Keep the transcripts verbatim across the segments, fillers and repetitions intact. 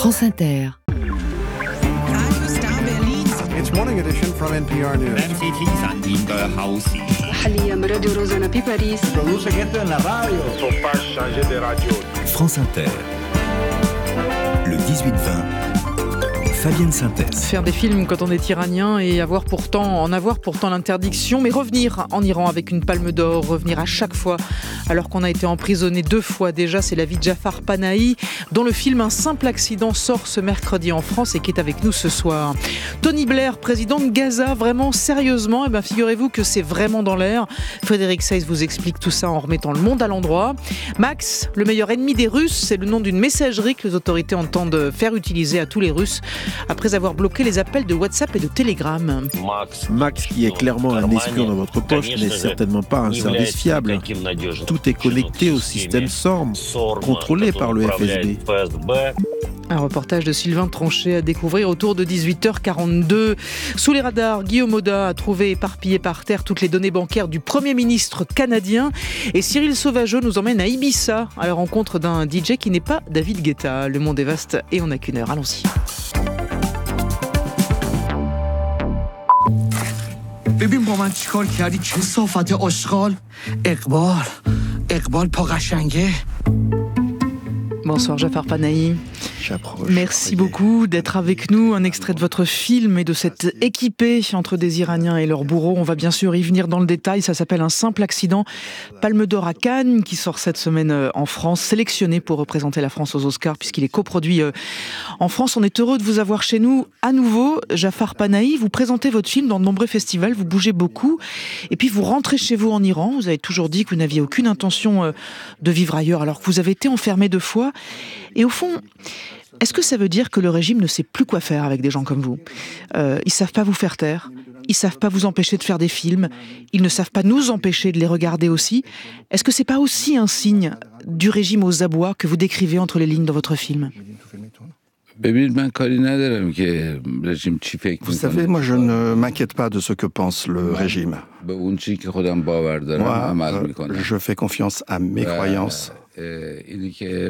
France Inter. It's morning edition from N P R News. M C T in the house. حاليا راديو روزانا بباريس. Produce gente en la radio. Faut pas changer de radio. France Inter. Le dix-huit vingt. Fabienne Synthèse. Faire des films quand on est iranien et avoir pourtant, en avoir pourtant l'interdiction, mais revenir en Iran avec une palme d'or, revenir à chaque fois, alors qu'on a été emprisonné deux fois déjà, c'est la vie de Jafar Panahi, dont le film Un simple accident sort ce mercredi en France et qui est avec nous ce soir. Tony Blair, président de Gaza, vraiment sérieusement, eh ben, figurez-vous que c'est vraiment dans l'air. Frédéric Seyss vous explique tout ça en remettant le monde à l'endroit. Max, le meilleur ennemi des Russes, c'est le nom d'une messagerie que les autorités entendent faire utiliser à tous les Russes, après avoir bloqué les appels de WhatsApp et de Telegram. Max, qui est clairement un espion dans votre poche, n'est certainement pas un service fiable. Tout est connecté au système S O R M, contrôlé par le F S B. Un reportage de Sylvain Tronchet à découvrir autour de dix-huit heures quarante-deux. Sous les radars, Guillaume Oda a trouvé éparpillées par terre toutes les données bancaires du Premier ministre canadien. Et Cyril Sauvageau nous emmène à Ibiza, à la rencontre d'un D J qui n'est pas David Guetta. Le monde est vaste et on n'a qu'une heure. Allons-y. ببین با من چیکار کردی چه صافت آشغال اقبال اقبال پا قشنگه. Bonsoir Jafar Panahi. Merci beaucoup d'être avec nous. Un extrait de votre film et de cette équipée entre des Iraniens et leurs bourreaux. On va bien sûr y venir dans le détail. Ça s'appelle Un simple accident. Palme d'or à Cannes, qui sort cette semaine en France, sélectionné pour représenter la France aux Oscars, puisqu'il est coproduit en France. On est heureux de vous avoir chez nous à nouveau. Jafar Panahi, vous présentez votre film dans de nombreux festivals, vous bougez beaucoup. Et puis vous rentrez chez vous en Iran. Vous avez toujours dit que vous n'aviez aucune intention de vivre ailleurs, alors que vous avez été enfermé deux fois. Et au fond, est-ce que ça veut dire que le régime ne sait plus quoi faire avec des gens comme vous ? euh, Ils ne savent pas vous faire taire, ils ne savent pas vous empêcher de faire des films, ils ne savent pas nous empêcher de les regarder aussi. Est-ce que ce n'est pas aussi un signe du régime aux abois que vous décrivez entre les lignes dans votre film ? Vous savez, moi je ne m'inquiète pas de ce que pense le régime. Moi, je fais confiance à mes croyances. Et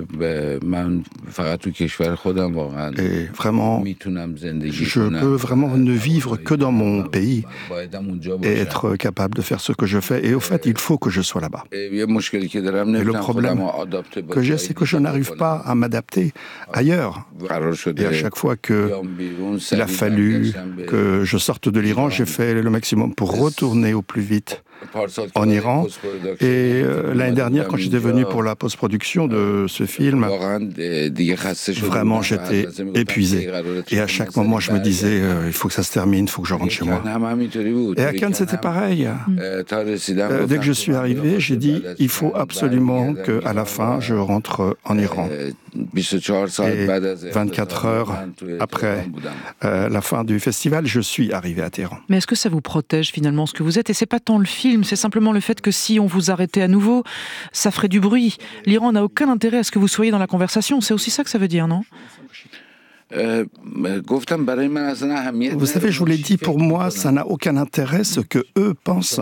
vraiment, je peux vraiment ne vivre que dans mon pays et être capable de faire ce que je fais. Et au fait, il faut que je sois là-bas. Et le problème que j'ai, c'est que je n'arrive pas à m'adapter ailleurs. Et à chaque fois qu'il a fallu que je sorte de l'Iran, j'ai fait le maximum pour retourner au plus vite en Iran. Et euh, l'année dernière, quand j'étais venu pour la post-production de ce film, vraiment j'étais épuisé. Et à chaque moment, je me disais, euh, il faut que ça se termine, il faut que je rentre chez moi. Et à Cannes, c'était pareil. Euh, dès que je suis arrivé, j'ai dit, il faut absolument qu'à la fin, je rentre en Iran. Et vingt-quatre heures après euh, la fin du festival, je suis arrivé à Téhéran. Mais est-ce que ça vous protège finalement ce que vous êtes ? Et c'est pas tant le film, c'est simplement le fait que si on vous arrêtait à nouveau, ça ferait du bruit. L'Iran n'a aucun intérêt à ce que vous soyez dans la conversation. C'est aussi ça que ça veut dire, non ? Vous savez, je vous l'ai dit, pour moi, ça n'a aucun intérêt ce que eux pensent.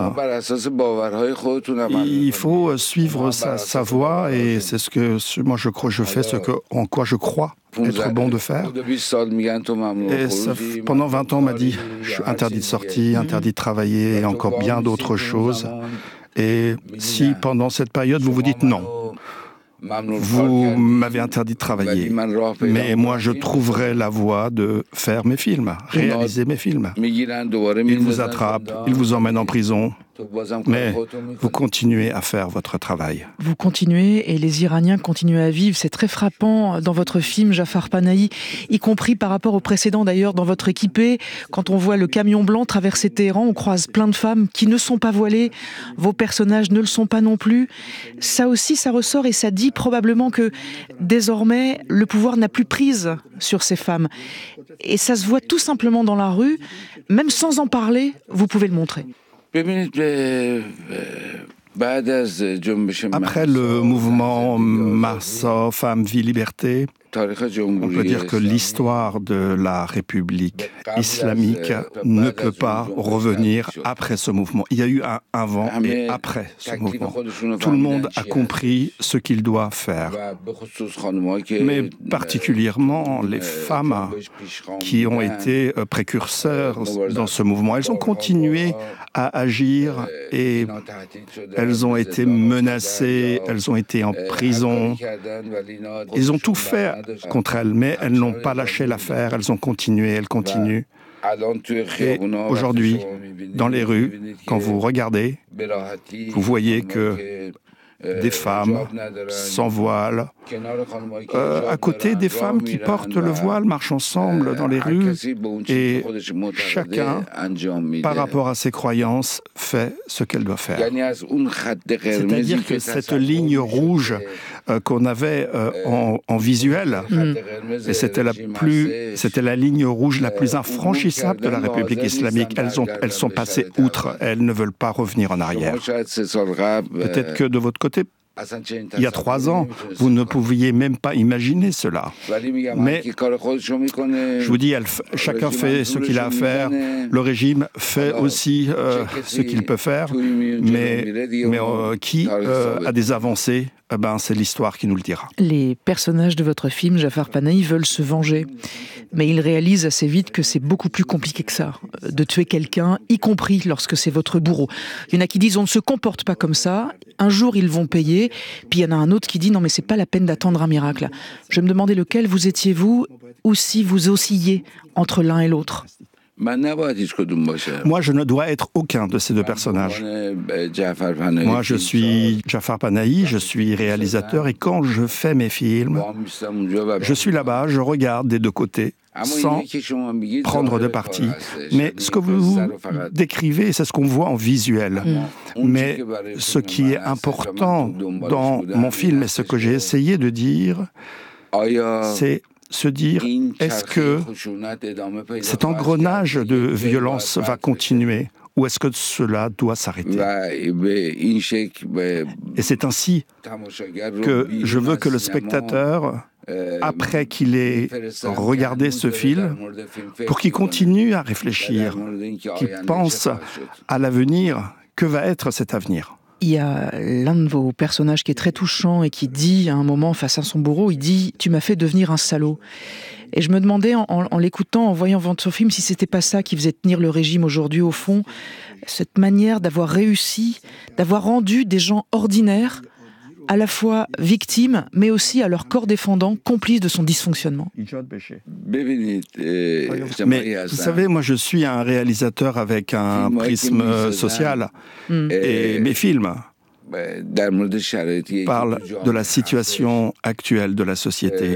Il faut suivre sa, sa voie et c'est ce que moi je crois, je fais ce que, en quoi je crois être bon de faire. Et ça, pendant vingt ans, on m'a dit, je suis interdit de sortir, interdit de travailler et encore bien d'autres choses. Et si pendant cette période vous vous dites non, vous m'avez interdit de travailler, mais moi je trouverai la voie de faire mes films, réaliser mes films. Ils vous attrapent, ils vous emmènent en prison, mais vous continuez à faire votre travail. Vous continuez et les Iraniens continuent à vivre. C'est très frappant dans votre film, Jafar Panahi, y compris par rapport au précédent d'ailleurs dans votre équipée. Quand on voit le camion blanc traverser Téhéran, on croise plein de femmes qui ne sont pas voilées. Vos personnages ne le sont pas non plus. Ça aussi, ça ressort et ça dit probablement que désormais, le pouvoir n'a plus prise sur ces femmes. Et ça se voit tout simplement dans la rue. Même sans en parler, vous pouvez le montrer. Après le mouvement Mahsa, Femmes, Vie, Liberté, On peut dire que l'histoire de la République islamique ne peut pas revenir après ce mouvement. Il y a eu un avant et après ce mouvement. Tout le monde a compris ce qu'il doit faire. Mais particulièrement les femmes qui ont été précurseurs dans ce mouvement. Elles ont continué à agir et elles ont été menacées, elles ont été en prison. Ils ont tout fait contre elles, mais elles n'ont pas lâché l'affaire, elles ont continué, elles continuent. Et aujourd'hui, dans les rues, quand vous regardez, vous voyez que des femmes sans voile, euh, à côté des femmes qui portent le voile, marchent ensemble dans les rues, et chacun, par rapport à ses croyances, fait ce qu'elle doit faire. C'est-à-dire que cette ligne rouge euh, qu'on avait euh, en, en visuel, mm. et c'était la plus, c'était la ligne rouge la plus infranchissable de la République islamique. Elles ont, elles sont passées outre. Elles ne veulent pas revenir en arrière. Peut-être que de votre côté, il y a trois ans, vous ne pouviez même pas imaginer cela. Mais je vous dis, elle, chacun fait ce qu'il a à faire. Le régime fait aussi euh, ce qu'il peut faire. Mais, mais euh, qui euh, a des avancées, eh ben, c'est l'histoire qui nous le dira. Les personnages de votre film, Jafar Panahi, veulent se venger. Mais ils réalisent assez vite que c'est beaucoup plus compliqué que ça, de tuer quelqu'un, y compris lorsque c'est votre bourreau. Il y en a qui disent on ne se comporte pas comme ça, un jour ils vont payer, puis il y en a un autre qui dit non mais c'est pas la peine d'attendre un miracle. Je me demandais lequel vous étiez vous, ou si vous oscilliez entre l'un et l'autre. Moi, je ne dois être aucun de ces deux personnages. Moi, je suis Jafar Panahi, je suis réalisateur, et quand je fais mes films, je suis là-bas, je regarde des deux côtés, sans prendre de parti. Mais ce que vous décrivez, c'est ce qu'on voit en visuel. Mais ce qui est important dans mon film, et ce que j'ai essayé de dire, c'est se dire, est-ce que cet engrenage de violence va continuer ou est-ce que cela doit s'arrêter? Et c'est ainsi que je veux que le spectateur, après qu'il ait regardé ce film, pour qu'il continue à réfléchir, qu'il pense à l'avenir, que va être cet avenir? Il y a l'un de vos personnages qui est très touchant et qui dit, à un moment, face à son bourreau, il dit « Tu m'as fait devenir un salaud ». Et je me demandais, en, en, en l'écoutant, en voyant votre film, si c'était pas ça qui faisait tenir le régime aujourd'hui, au fond, cette manière d'avoir réussi, d'avoir rendu des gens ordinaires, à la fois victimes, mais aussi à leur corps défendant, complices de son dysfonctionnement. Mais vous savez, moi je suis un réalisateur avec un prisme social, mm. et mes films parle de la situation actuelle de la société.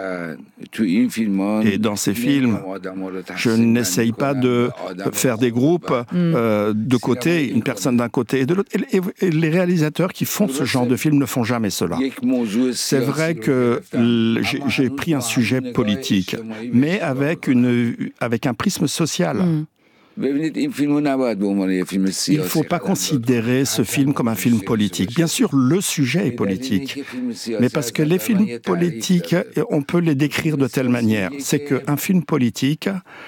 Et dans ces films, je n'essaye pas de faire des groupes euh, de côté, une personne d'un côté et de l'autre. Et, et, et les réalisateurs qui font ce genre de films ne font jamais cela. C'est vrai que j'ai, j'ai pris un sujet politique, mais avec, une, avec un prisme social. Mm. Il ne faut pas considérer ce film comme un film politique. Bien sûr, le sujet est politique, mais parce que les films politiques, on peut les décrire de telle manière. C'est qu'un film politique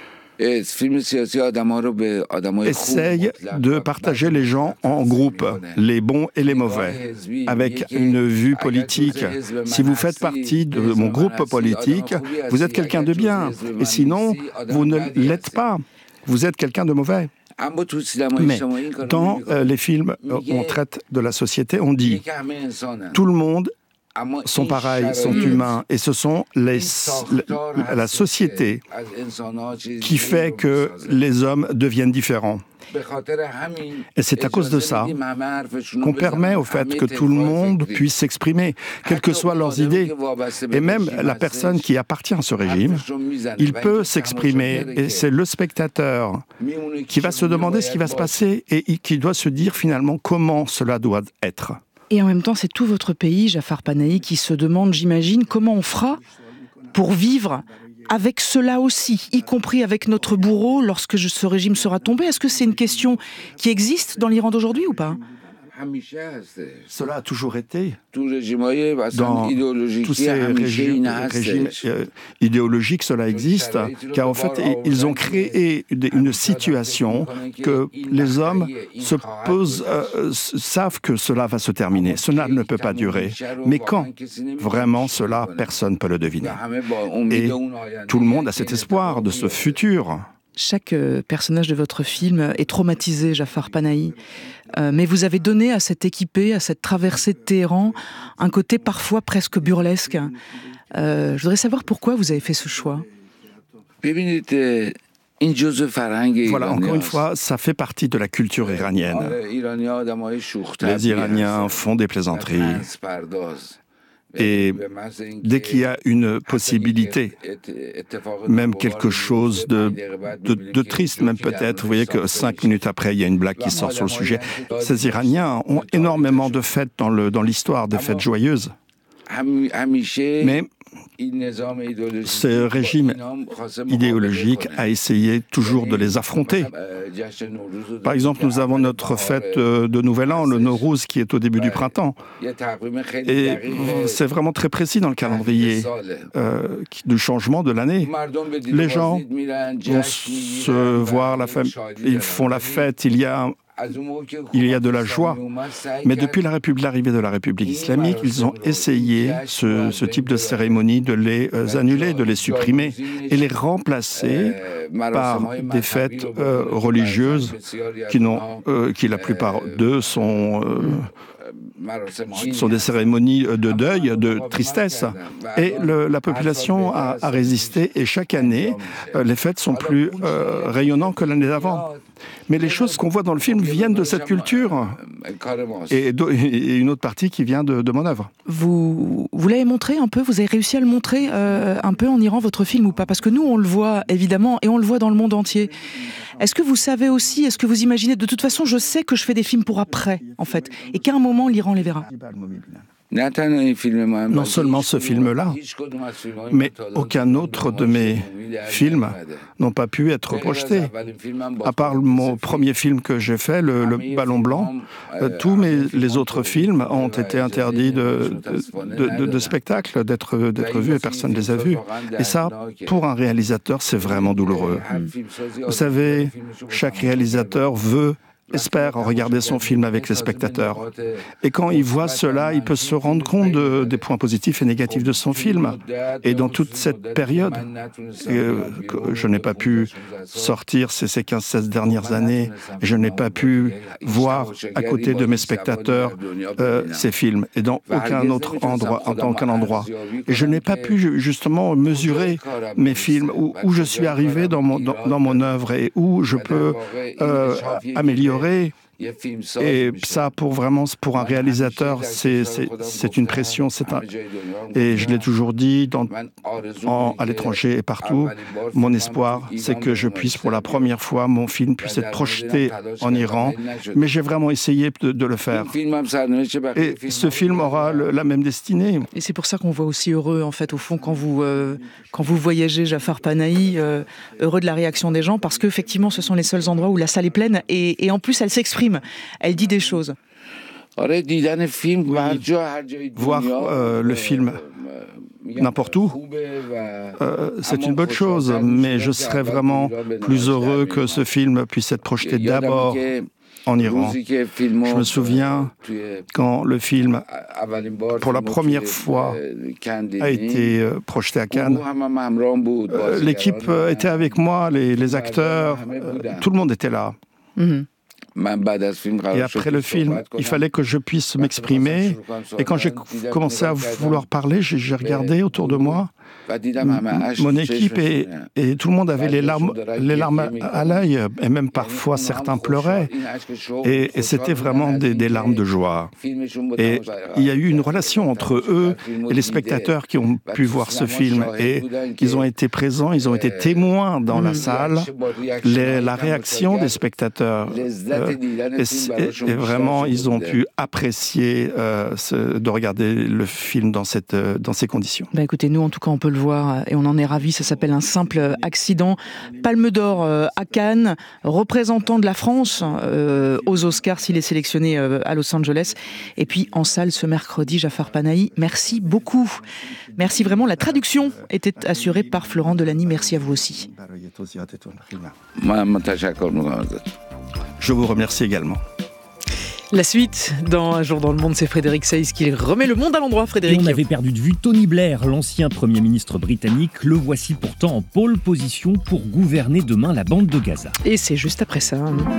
essaye de partager les gens en groupes, les bons et les mauvais, avec une vue politique. Si vous faites partie de mon groupe politique, vous êtes quelqu'un de bien, et sinon, vous ne l'êtes pas. Vous êtes quelqu'un de mauvais. Mais dans euh, les films où on traite de la société, on dit tout le monde sont pareils, sont humains, et ce sont les, la société qui fait que les hommes deviennent différents. Et c'est à cause de ça qu'on permet au fait que tout le monde puisse s'exprimer, quelles que soient leurs idées. Et même la personne qui appartient à ce régime, il peut s'exprimer. Et c'est le spectateur qui va se demander ce qui va se passer et qui doit se dire finalement comment cela doit être. Et en même temps, c'est tout votre pays, Jafar Panahi, qui se demande, j'imagine, comment on fera pour vivre avec cela aussi, y compris avec notre bourreau, lorsque ce régime sera tombé. Est-ce que c'est une question qui existe dans l'Iran d'aujourd'hui ou pas ? Cela a toujours été. Dans tous ces régimes, régimes euh, idéologiques, cela existe, car en fait, ils ont créé une situation que les hommes se posent, euh, savent que cela va se terminer. Cela ne peut pas durer. Mais quand vraiment cela, personne ne peut le deviner. Et tout le monde a cet espoir de ce futur. Chaque personnage de votre film est traumatisé, Jafar Panahi. Euh, mais vous avez donné à cette équipée, à cette traversée de Téhéran, un côté parfois presque burlesque. Euh, je voudrais savoir pourquoi vous avez fait ce choix. Voilà, encore une fois, ça fait partie de la culture iranienne. Les Iraniens font des plaisanteries. Et dès qu'il y a une possibilité, même quelque chose de, de, de triste, même peut-être, vous voyez que cinq minutes après, il y a une blague qui sort sur le sujet. Ces Iraniens ont énormément de fêtes dans, le, dans l'histoire, des fêtes joyeuses. Mais ce régime idéologique a essayé toujours de les affronter. Par exemple, nous avons notre fête de Nouvel An, le Nowruz, qui est au début du printemps. Et c'est vraiment très précis dans le calendrier euh, du changement de l'année. Les gens vont se voir, la fête, ils font la fête, il y a Il y a de la joie, mais depuis la République, l'arrivée de la République islamique, ils ont essayé ce, ce type de cérémonie de les euh, annuler, de les supprimer et les remplacer par des fêtes euh, religieuses qui, n'ont, euh, qui la plupart d'eux sont... Euh, sont des cérémonies de deuil, de tristesse. Et le, la population a, a résisté et chaque année, euh, les fêtes sont plus euh, rayonnantes que l'année d'avant. Mais les choses qu'on voit dans le film viennent de cette culture et, et une autre partie qui vient de, de mon œuvre. Vous, vous l'avez montré un peu, vous avez réussi à le montrer euh, un peu en Iran, votre film, ou pas? Parce que nous, on le voit évidemment et on le voit dans le monde entier. Est-ce que vous savez aussi, est-ce que vous imaginez, de toute façon, je sais que je fais des films pour après, en fait, et qu'à un moment, l'Iran les verra. Non seulement ce film-là, mais aucun autre de mes films n'ont pas pu être projetés. À part mon premier film que j'ai fait, Le, le Ballon Blanc, euh, tous mes, les autres films ont été interdits de, de, de, de spectacle, d'être, d'être vus et personne ne les a vus. Et ça, pour un réalisateur, c'est vraiment douloureux. Vous savez, chaque réalisateur veut espère regarder son film avec les spectateurs. Et quand il voit cela, il peut se rendre compte de, des points positifs et négatifs de son film. Et dans toute cette période, euh, que je n'ai pas pu sortir ces, ces quinze seize dernières années, et je n'ai pas pu voir à côté de mes spectateurs euh, ces films, et dans aucun autre endroit, dans aucun endroit. Et je n'ai pas pu justement mesurer mes films, où, où je suis arrivé dans mon, dans, dans mon œuvre, et où je peux euh, améliorer. Et ça, pour vraiment, pour un réalisateur, c'est, c'est, c'est une pression. C'est un... Et je l'ai toujours dit, dans, en, à l'étranger et partout, mon espoir, c'est que je puisse, pour la première fois, mon film puisse être projeté en Iran. Mais j'ai vraiment essayé de, de le faire. Et ce film aura le, la même destinée. Et c'est pour ça qu'on voit aussi heureux, en fait, au fond, quand vous, euh, quand vous voyagez, Jafar Panahi, euh, heureux de la réaction des gens, parce qu'effectivement, ce sont les seuls endroits où la salle est pleine. Et, et en plus, elle s'exprime. Elle dit des choses. Oui. Voir euh, le film n'importe où, euh, c'est une bonne chose, mais je serais vraiment plus heureux que ce film puisse être projeté d'abord en Iran. Je me souviens quand le film, pour la première fois, a été projeté à Cannes. Euh, l'équipe était avec moi, les, les acteurs, euh, tout le monde était là. Mm-hmm. Et après le film, il fallait que je puisse m'exprimer. Et quand j'ai commencé à vouloir parler, j'ai, j'ai regardé autour de moi. Mon équipe et, et tout le monde avait les larmes, les larmes à l'œil, et même parfois certains pleuraient. Et, et c'était vraiment des, des larmes de joie. Et il y a eu une relation entre eux et les spectateurs qui ont pu voir ce film. Et ils ont été présents, ils ont été témoins dans la salle, les, la réaction des spectateurs. Euh, et, et, et vraiment, ils ont pu apprécier euh, ce, de regarder le film dans, cette, dans ces conditions. Bah écoutez, nous en tout cas, on peut le voir, et on en est ravis. Ça s'appelle Un simple accident. Palme d'or à Cannes, représentant de la France euh, aux Oscars s'il est sélectionné euh, à Los Angeles. Et puis en salle ce mercredi, Jafar Panahi, merci beaucoup. Merci vraiment. La traduction était assurée par Florent Delany. Merci à vous aussi. Je vous remercie également. La suite, dans Un jour dans le monde, c'est Frédéric Seyss qui remet le monde à l'endroit. Frédéric. Et on avait perdu de vue Tony Blair, l'ancien Premier ministre britannique. Le voici pourtant en pole position pour gouverner demain la bande de Gaza. Et c'est juste après ça.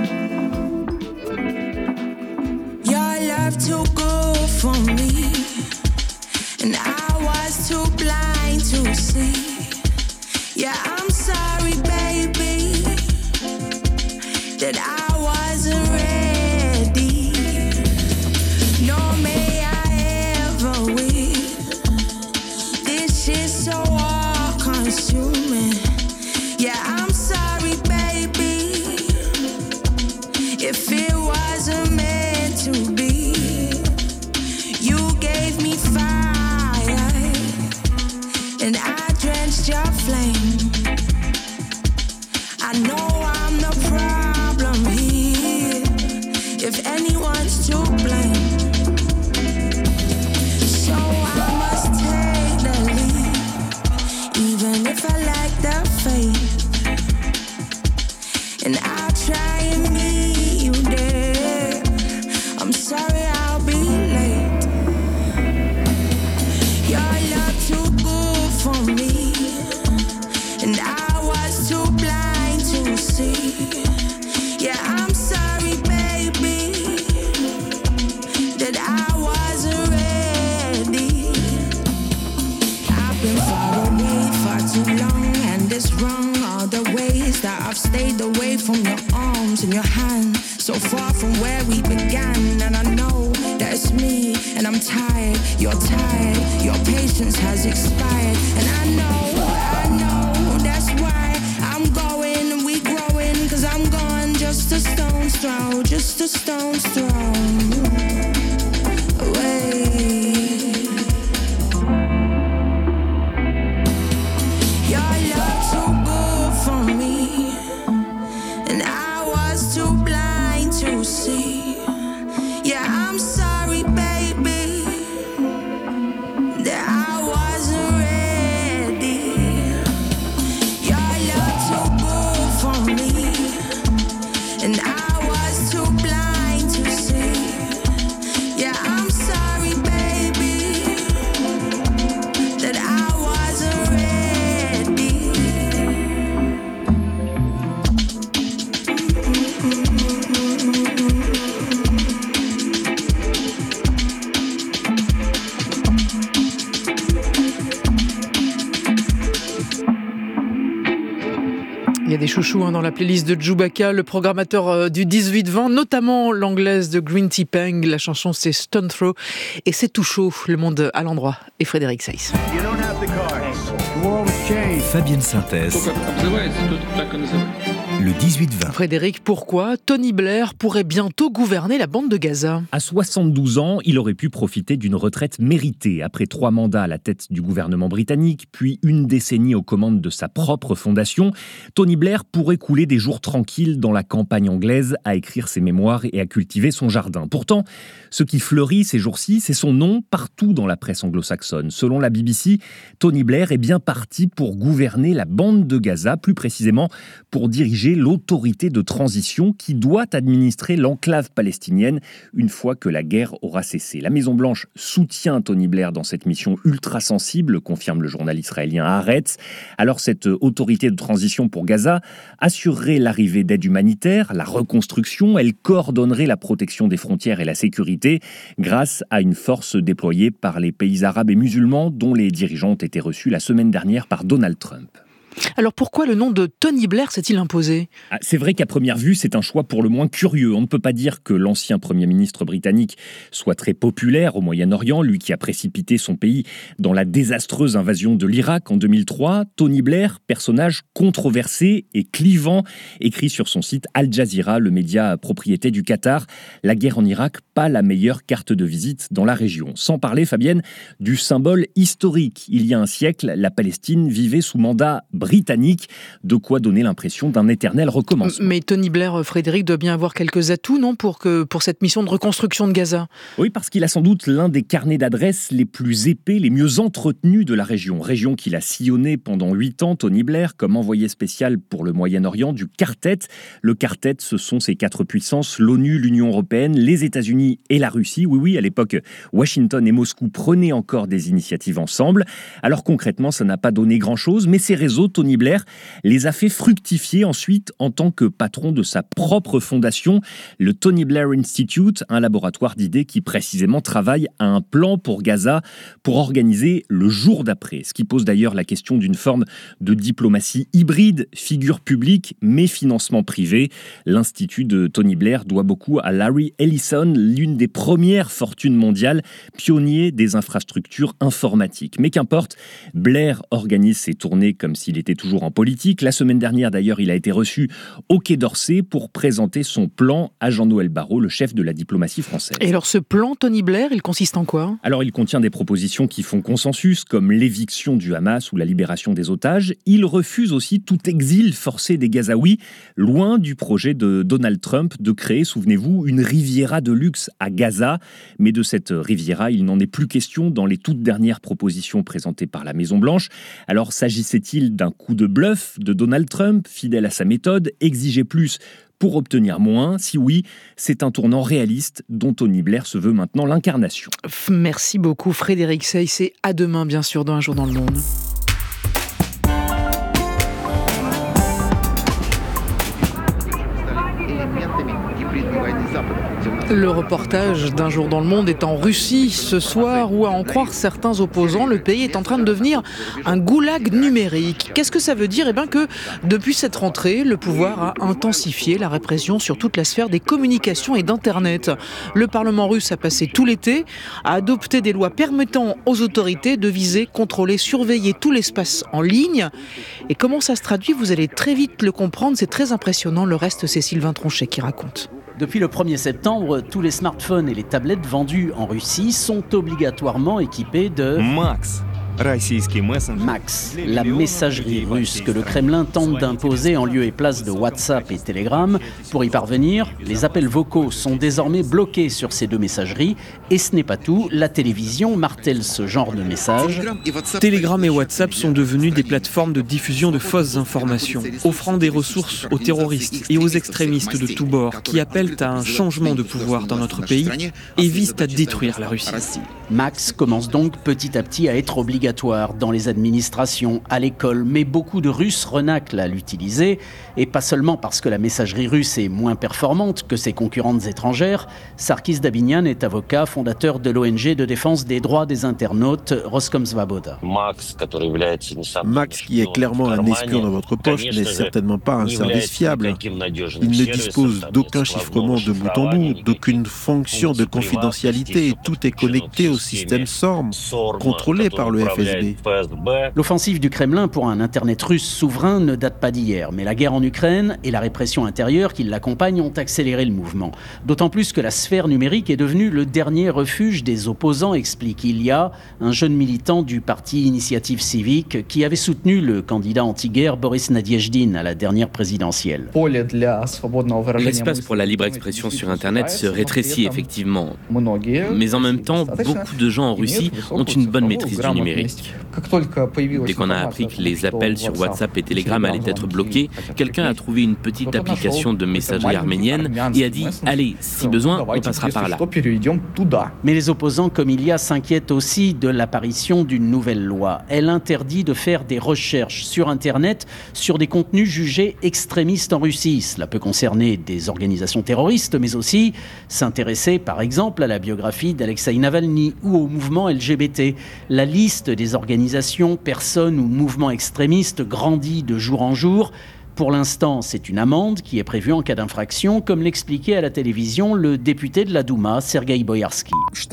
Il y a des chouchous hein, dans la playlist de Chewbacca, le programmateur euh, du dix-huit vingt, notamment l'anglaise de Green Tea Peng. La chanson c'est Stone Throw et c'est tout chaud, le monde à l'endroit. Et Frédéric Seyss. Fabienne Synthèse. Le dix-huit vingt. Frédéric, pourquoi Tony Blair pourrait bientôt gouverner la bande de Gaza ? À soixante-douze ans, il aurait pu profiter d'une retraite méritée. Après trois mandats à la tête du gouvernement britannique, puis une décennie aux commandes de sa propre fondation, Tony Blair pourrait couler des jours tranquilles dans la campagne anglaise à écrire ses mémoires et à cultiver son jardin. Pourtant, ce qui fleurit ces jours-ci, c'est son nom partout dans la presse anglo-saxonne. Selon la B B C, Tony Blair est bien parti pour gouverner la bande de Gaza, plus précisément pour diriger l'autorité de transition qui doit administrer l'enclave palestinienne une fois que la guerre aura cessé. La Maison-Blanche soutient Tony Blair dans cette mission ultra sensible, confirme le journal israélien Haaretz. Alors cette autorité de transition pour Gaza assurerait l'arrivée d'aide humanitaire, la reconstruction, elle coordonnerait la protection des frontières et la sécurité grâce à une force déployée par les pays arabes et musulmans dont les dirigeants ont été reçus la semaine dernière par Donald Trump. Alors pourquoi le nom de Tony Blair s'est-il imposé ? Ah, c'est vrai qu'à première vue, c'est un choix pour le moins curieux. On ne peut pas dire que l'ancien Premier ministre britannique soit très populaire au Moyen-Orient, lui qui a précipité son pays dans la désastreuse invasion de l'Irak en deux mille trois. Tony Blair, personnage controversé et clivant, écrit sur son site Al Jazeera, le média propriété du Qatar. La guerre en Irak, pas la meilleure carte de visite dans la région. Sans parler, Fabienne, du symbole historique. Il y a un siècle, la Palestine vivait sous mandat britannique, de quoi donner l'impression d'un éternel recommencement. Mais Tony Blair, Frédéric, doit bien avoir quelques atouts, non, pour, que, pour cette mission de reconstruction de Gaza ? Oui, parce qu'il a sans doute l'un des carnets d'adresses les plus épais, les mieux entretenus de la région. Région qu'il a sillonnée pendant huit ans, Tony Blair, comme envoyé spécial pour le Moyen-Orient du Quartet. Le Quartet, ce sont ces quatre puissances, l'ONU, l'Union européenne, les États-Unis et la Russie. Oui, oui, à l'époque, Washington et Moscou prenaient encore des initiatives ensemble. Alors concrètement, ça n'a pas donné grand-chose, mais ces réseaux, Tony Blair les a fait fructifier ensuite en tant que patron de sa propre fondation, le Tony Blair Institute, un laboratoire d'idées qui précisément travaille à un plan pour Gaza pour organiser le jour d'après. Ce qui pose d'ailleurs la question d'une forme de diplomatie hybride, figure publique mais financement privé. L'Institut de Tony Blair doit beaucoup à Larry Ellison, l'une des premières fortunes mondiales, pionnier des infrastructures informatiques. Mais qu'importe, Blair organise ses tournées comme s'il était toujours en politique. La semaine dernière, d'ailleurs, il a été reçu au Quai d'Orsay pour présenter son plan à Jean-Noël Barrot, le chef de la diplomatie française. Et alors ce plan, Tony Blair, il consiste en quoi ? Alors il contient des propositions qui font consensus, comme l'éviction du Hamas ou la libération des otages. Il refuse aussi tout exil forcé des Gazaouis, loin du projet de Donald Trump de créer, souvenez-vous, une Riviera de luxe à Gaza. Mais de cette Riviera, il n'en est plus question dans les toutes dernières propositions présentées par la Maison-Blanche. Alors s'agissait-il d'un coup de bluff de Donald Trump, fidèle à sa méthode, exiger plus pour obtenir moins? Si oui, c'est un tournant réaliste dont Tony Blair se veut maintenant l'incarnation. Merci beaucoup Frédéric Seyss, et à demain bien sûr dans Un jour dans le monde. Le reportage d'Un jour dans le monde est en Russie ce soir, où à en croire certains opposants, le pays est en train de devenir un goulag numérique. Qu'est-ce que ça veut dire ? Eh bien que depuis cette rentrée, le pouvoir a intensifié la répression sur toute la sphère des communications et d'Internet. Le Parlement russe a passé tout l'été à adopter des lois permettant aux autorités de viser, contrôler, surveiller tout l'espace en ligne. Et comment ça se traduit ? Vous allez très vite le comprendre, c'est très impressionnant. Le reste, c'est Sylvain Tronchet qui raconte. Depuis le premier septembre, tous les smartphones et les tablettes vendus en Russie sont obligatoirement équipés de Max. Max, la messagerie russe que le Kremlin tente d'imposer en lieu et place de WhatsApp et Telegram. Pour y parvenir, les appels vocaux sont désormais bloqués sur ces deux messageries. Et ce n'est pas tout, la télévision martèle ce genre de message. Telegram et WhatsApp sont devenus des plateformes de diffusion de fausses informations, offrant des ressources aux terroristes et aux extrémistes de tous bords qui appellent à un changement de pouvoir dans notre pays et visent à détruire la Russie. Max commence donc petit à petit à être obligatoire dans les administrations, à l'école, mais beaucoup de Russes renaclent à l'utiliser, et pas seulement parce que la messagerie russe est moins performante que ses concurrentes étrangères. Sarkis Dabinian est avocat, fondateur de l'O N G de défense des droits des internautes Roskomsvaboda. Max, qui est clairement un espion dans votre poche, n'est certainement pas un service fiable. Il ne dispose d'aucun chiffrement de bout en bout, d'aucune fonction de confidentialité, et tout est connecté au système S O R M, contrôlé par le F S B. L'offensive du Kremlin pour un Internet russe souverain ne date pas d'hier, mais la guerre en Ukraine et la répression intérieure qui l'accompagne ont accéléré le mouvement. D'autant plus que la sphère numérique est devenue le dernier refuge des opposants, explique Ilya, un jeune militant du parti Initiative Civique qui avait soutenu le candidat anti-guerre Boris Nadiejdin à la dernière présidentielle. L'espace pour la libre expression sur Internet se rétrécit effectivement. Mais en même temps, beaucoup de gens en Russie ont une bonne maîtrise du numérique. Dès qu'on a appris que les appels sur WhatsApp et Telegram allaient être bloqués, quelqu'un a trouvé une petite application de messagerie arménienne et a dit « Allez, si besoin, on passera par là ». Mais les opposants comme Ilya s'inquiètent aussi de l'apparition d'une nouvelle loi. Elle interdit de faire des recherches sur Internet sur des contenus jugés extrémistes en Russie. Cela peut concerner des organisations terroristes, mais aussi s'intéresser par exemple à la biographie d'Alexeï Navalny ou au mouvement L G B T. La liste des organisations, personnes ou mouvements extrémistes grandit de jour en jour. Pour l'instant, c'est une amende qui est prévue en cas d'infraction, comme l'expliquait à la télévision le député de la Douma, Sergueï Boyarsky.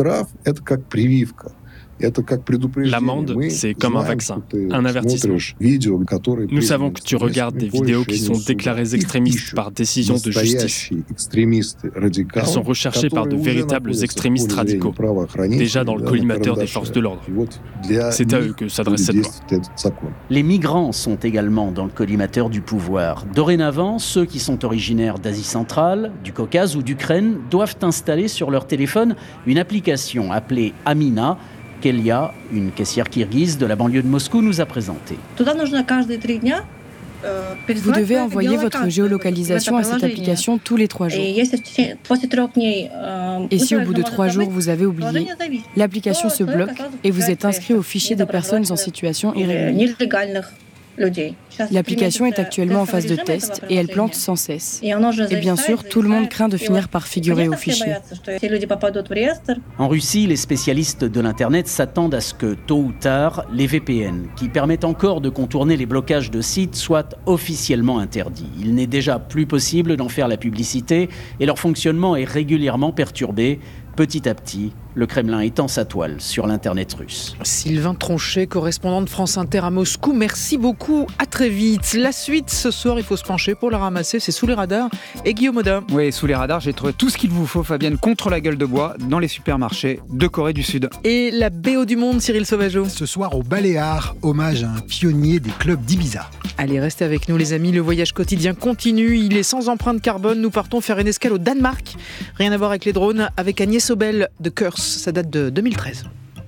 L'amende, c'est comme un vaccin, un avertissement. Nous savons que tu regardes des vidéos qui sont déclarées extrémistes par décision de justice. Elles sont recherchées par de véritables extrémistes radicaux, déjà dans le collimateur des forces de l'ordre. C'est à eux que s'adresse cette loi. Les migrants sont également dans le collimateur du pouvoir. Dorénavant, ceux qui sont originaires d'Asie centrale, du Caucase ou d'Ukraine doivent installer sur leur téléphone une application appelée Amina, Kelia, une caissière kirghize de la banlieue de Moscou, nous a présenté. Vous devez envoyer votre géolocalisation à cette application tous les trois jours. Et si au bout de trois jours vous avez oublié, l'application se bloque et vous êtes inscrit au fichier des personnes en situation irrégulière. L'application est actuellement en phase de test et elle plante sans cesse. Et bien sûr, tout le monde craint de finir par figurer au fichier. En Russie, les spécialistes de l'Internet s'attendent à ce que, tôt ou tard, les V P N, qui permettent encore de contourner les blocages de sites, soient officiellement interdits. Il n'est déjà plus possible d'en faire la publicité et leur fonctionnement est régulièrement perturbé. Petit à petit, le Kremlin étend sa toile sur l'Internet russe. Sylvain Tronchet, correspondant de France Inter à Moscou, merci beaucoup, à très vite. La suite, ce soir, il faut se pencher pour la ramasser, c'est Sous les radars et Guillaume Audin. Oui, Sous les radars, j'ai trouvé tout ce qu'il vous faut, Fabienne, contre la gueule de bois, dans les supermarchés de Corée du Sud. Et la B O du monde, Cyril Sauvageau. Ce soir au Baléares, hommage à un pionnier des clubs d'Ibiza. Allez, restez avec nous les amis, le voyage quotidien continue, il est sans empreinte carbone, nous partons faire une escale au Danemark. Rien à voir avec les drones, avec Agnès Obel de Curse, ça date de deux mille treize.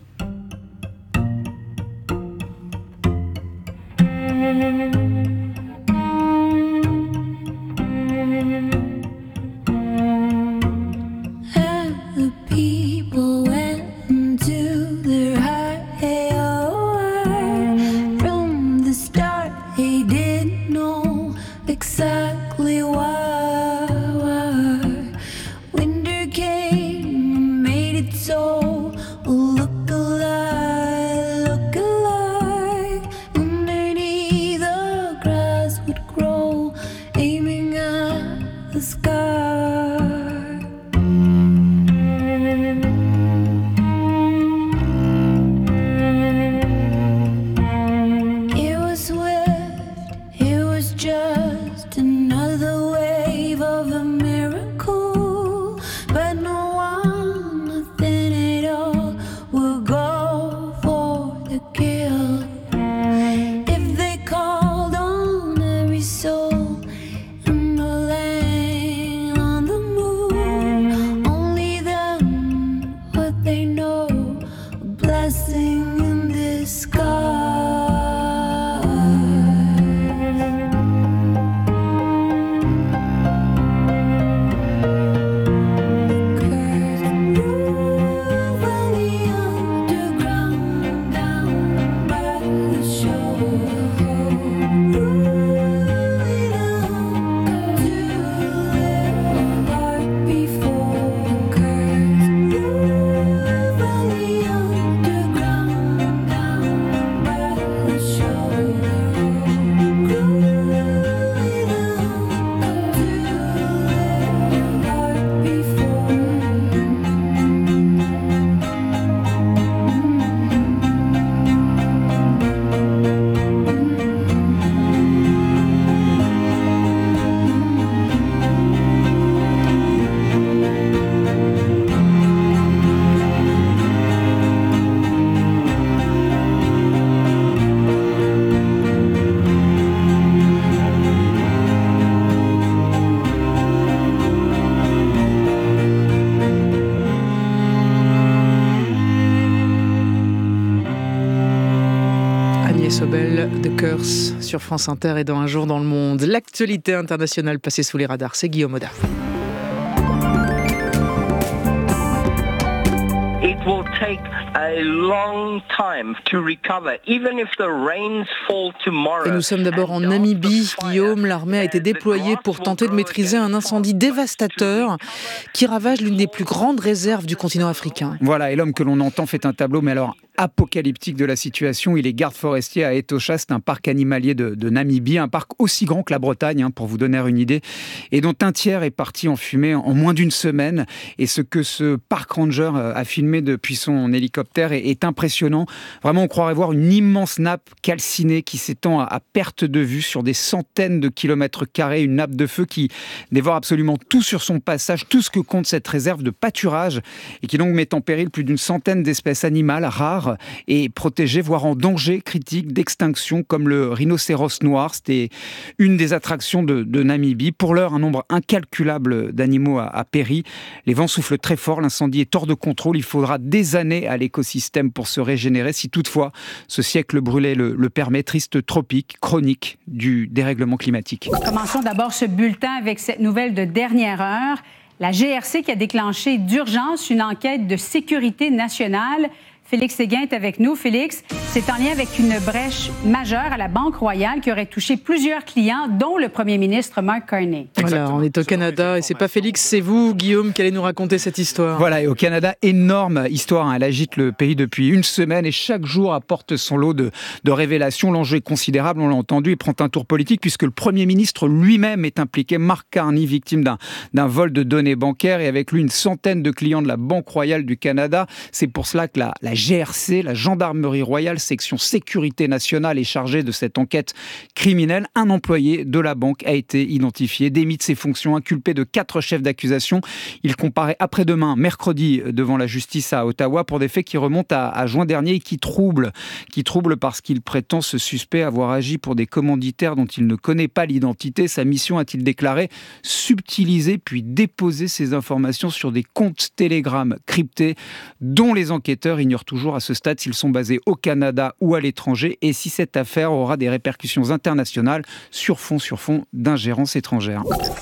The Curse sur France Inter et dans Un jour dans le monde. L'actualité internationale passée sous les radars, c'est Guillaume Audin. It will take a long time to recover, even if the rains fall tomorrow. Et nous sommes d'abord en Namibie, Guillaume. L'armée a été déployée pour tenter de maîtriser un incendie dévastateur qui ravage l'une des plus grandes réserves du continent africain. Voilà, et l'homme que l'on entend fait un tableau, mais alors apocalyptique de la situation. Il est garde forestier à Etosha, c'est un parc animalier de, de Namibie, un parc aussi grand que la Bretagne, hein, pour vous donner une idée, et dont un tiers est parti en fumée en moins d'une semaine. Et ce que ce parc ranger a filmé depuis son hélicoptère est, est impressionnant. Vraiment, on croirait voir une immense nappe calcinée qui s'étend à, à perte de vue sur des centaines de kilomètres carrés, une nappe de feu qui dévore absolument tout sur son passage, tout ce que compte cette réserve de pâturage, et qui donc met en péril plus d'une centaine d'espèces animales rares et protégées, voire en danger critique d'extinction, comme le rhinocéros noir. C'était une des attractions de, de Namibie. Pour l'heure, un nombre incalculable d'animaux a, a péri. Les vents soufflent très fort, l'incendie est hors de contrôle. Il faudra des années à l'écosystème pour se régénérer, si toutefois ce siècle brûlé le, le permet. Triste tropique, chronique du dérèglement climatique. Commençons d'abord ce bulletin avec cette nouvelle de dernière heure. La G R C qui a déclenché d'urgence une enquête de sécurité nationale. Félix Séguin est avec nous. Félix, c'est en lien avec une brèche majeure à la Banque Royale qui aurait touché plusieurs clients, dont le premier ministre Mark Carney. Voilà, on est au Canada et c'est pas Félix, c'est vous, Guillaume, qui allez nous raconter cette histoire. Voilà, et au Canada, énorme histoire. Hein. Elle agite le pays depuis une semaine et chaque jour apporte son lot de, de révélations. L'enjeu est considérable, on l'a entendu, et prend un tour politique puisque le premier ministre lui-même est impliqué. Mark Carney, victime d'un, d'un vol de données bancaires, et avec lui une centaine de clients de la Banque Royale du Canada. C'est pour cela que la, la G R C, la Gendarmerie Royale, section sécurité nationale, est chargée de cette enquête criminelle. Un employé de la banque a été identifié, démis de ses fonctions, inculpé de quatre chefs d'accusation. Il comparaît après-demain, mercredi, devant la justice à Ottawa pour des faits qui remontent à, à juin dernier et qui troublent, qui troublent parce qu'il prétend, ce suspect, avoir agi pour des commanditaires dont il ne connaît pas l'identité. Sa mission, a-t-il déclaré, subtiliser puis déposer ces informations sur des comptes Telegram cryptés dont les enquêteurs ignorent toujours à ce stade s'ils sont basés au Canada ou à l'étranger, et si cette affaire aura des répercussions internationales sur fond sur fond d'ingérence étrangère.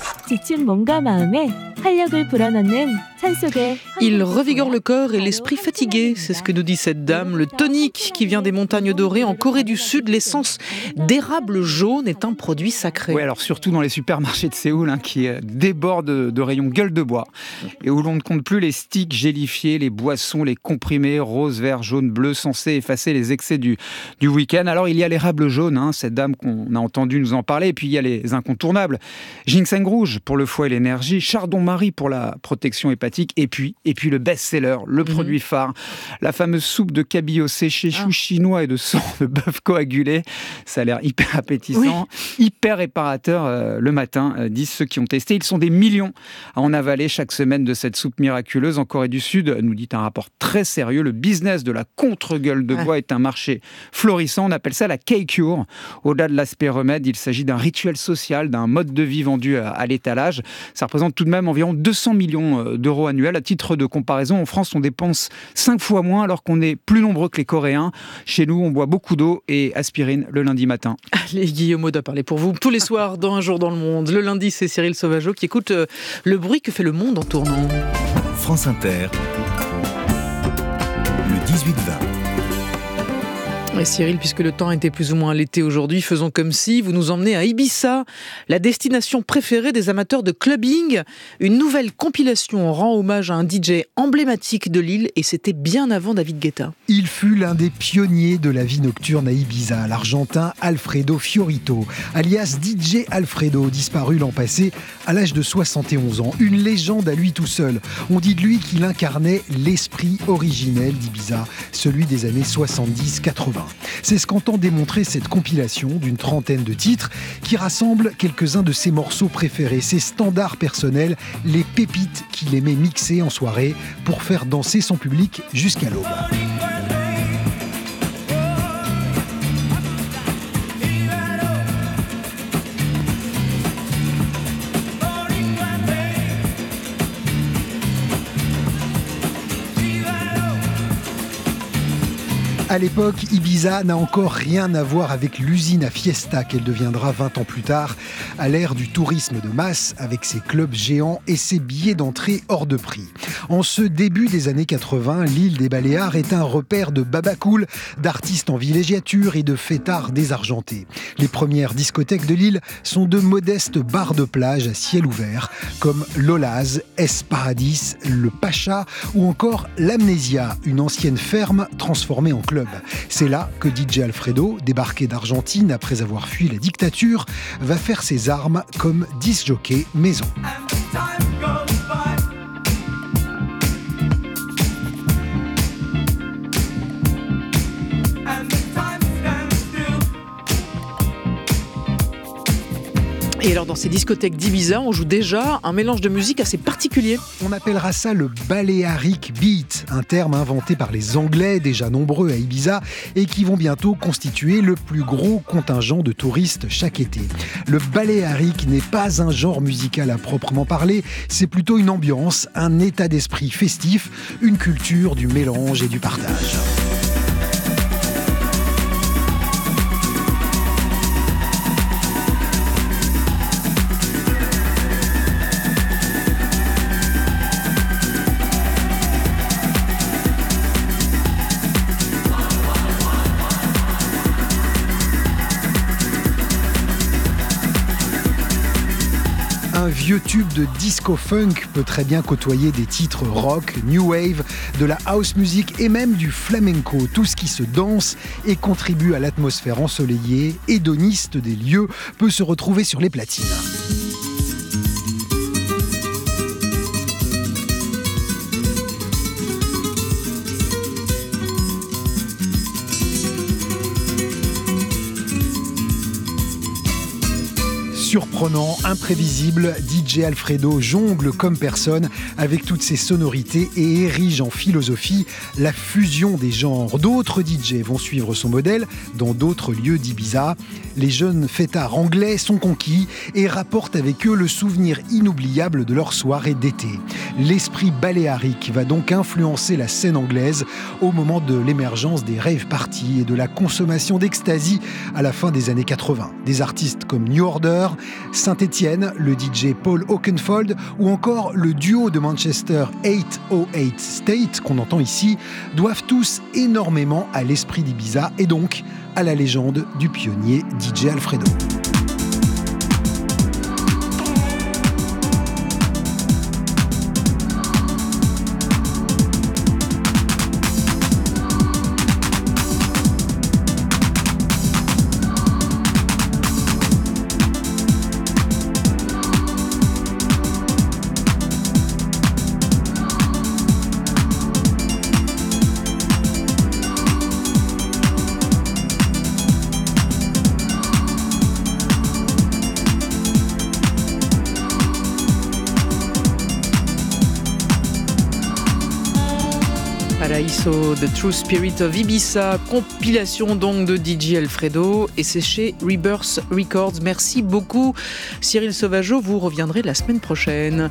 Il revigore le corps et l'esprit fatigué, c'est ce que nous dit cette dame. Le tonique qui vient des montagnes dorées en Corée du Sud, l'essence d'érable jaune est un produit sacré. Oui, alors surtout dans les supermarchés de Séoul, hein, qui débordent de rayons gueule de bois, et où l'on ne compte plus les sticks gélifiés, les boissons, les comprimés rose, vert, jaune, bleu, censés effacer les excès du, du week-end. Alors il y a l'érable jaune, hein, cette dame qu'on a entendu nous en parler, et puis il y a les incontournables. Ginseng rouge pour le foie et l'énergie, chardon-marie pour la protection hépatique, et puis, et puis le best-seller, le mmh. produit phare, la fameuse soupe de cabillaud séché, choux ah. chinois et de sang de bœuf coagulé. Ça a l'air hyper appétissant, oui. hyper réparateur euh, le matin, euh, disent ceux qui ont testé. Ils sont des millions à en avaler chaque semaine de cette soupe miraculeuse. En Corée du Sud, nous dit un rapport très sérieux, le business de la contre-gueule de bois ah. est un marché florissant. On appelle ça la K-Cure. Au-delà de l'aspect remède, il s'agit d'un rituel social, d'un mode de vie vendu à, à l'étalage. Ça représente tout de même environ deux cents millions d'euros annuels. À titre de comparaison, en France, on dépense cinq fois moins alors qu'on est plus nombreux que les Coréens. Chez nous, on boit beaucoup d'eau et aspirine le lundi matin. Allez, Guillaume Aude a parlé pour vous tous les soirs dans Un jour dans le monde. Le lundi, c'est Cyril Sauvageau qui écoute euh, le bruit que fait le monde en tournant. France Inter, le dix-huit vingt. Et Cyril, puisque le temps était plus ou moins l'été aujourd'hui, faisons comme si vous nous emmenez à Ibiza, la destination préférée des amateurs de clubbing. Une nouvelle compilation rend hommage à un D J emblématique de l'île, et c'était bien avant David Guetta. Il fut l'un des pionniers de la vie nocturne à Ibiza, l'Argentin Alfredo Fiorito, alias D J Alfredo, disparu l'an passé à l'âge de soixante et onze ans. Une légende à lui tout seul. On dit de lui qu'il incarnait l'esprit originel d'Ibiza, celui des années soixante-dix quatre-vingts. C'est ce qu'entend démontrer cette compilation d'une trentaine de titres qui rassemble quelques-uns de ses morceaux préférés, ses standards personnels, les pépites qu'il aimait mixer en soirée pour faire danser son public jusqu'à l'aube. À l'époque, Ibiza n'a encore rien à voir avec l'usine à fiesta qu'elle deviendra vingt ans plus tard, à l'ère du tourisme de masse, avec ses clubs géants et ses billets d'entrée hors de prix. En ce début des années quatre-vingts, l'île des Baléares est un repère de babacool, d'artistes en villégiature et de fêtards désargentés. Les premières discothèques de l'île sont de modestes bars de plage à ciel ouvert, comme Lola's, Es Paradis, le Pacha ou encore l'Amnesia, une ancienne ferme transformée en club. C'est là que D J Alfredo, débarqué d'Argentine après avoir fui la dictature, va faire ses armes comme disc-jockey maison. Et alors dans ces discothèques d'Ibiza, on joue déjà un mélange de musique assez particulier. On appellera ça le Balearic Beat, un terme inventé par les Anglais, déjà nombreux à Ibiza, et qui vont bientôt constituer le plus gros contingent de touristes chaque été. Le Balearic n'est pas un genre musical à proprement parler, c'est plutôt une ambiance, un état d'esprit festif, une culture du mélange et du partage. Un vieux tube de disco-funk peut très bien côtoyer des titres rock, new wave, de la house music et même du flamenco, tout ce qui se danse et contribue à l'atmosphère ensoleillée, hédoniste des lieux, peut se retrouver sur les platines. Surprenant, imprévisible, D J Alfredo jongle comme personne avec toutes ses sonorités et érige en philosophie la fusion des genres. D'autres D J vont suivre son modèle dans d'autres lieux d'Ibiza. Les jeunes fêtards anglais sont conquis et rapportent avec eux le souvenir inoubliable de leur soirée d'été. L'esprit baléarique va donc influencer la scène anglaise au moment de l'émergence des rave parties et de la consommation d'ecstasy à la fin des années quatre-vingts. Des artistes comme New Order, Saint-Étienne, le D J Paul Oakenfold ou encore le duo de Manchester huit cent huit State qu'on entend ici doivent tous énormément à l'esprit d'Ibiza et donc à la légende du pionnier D J Alfredo. Paraíso, The True Spirit of Ibiza, compilation donc de D J Alfredo, et c'est chez Rebirth Records. Merci beaucoup Cyril Sauvageau, vous reviendrez la semaine prochaine.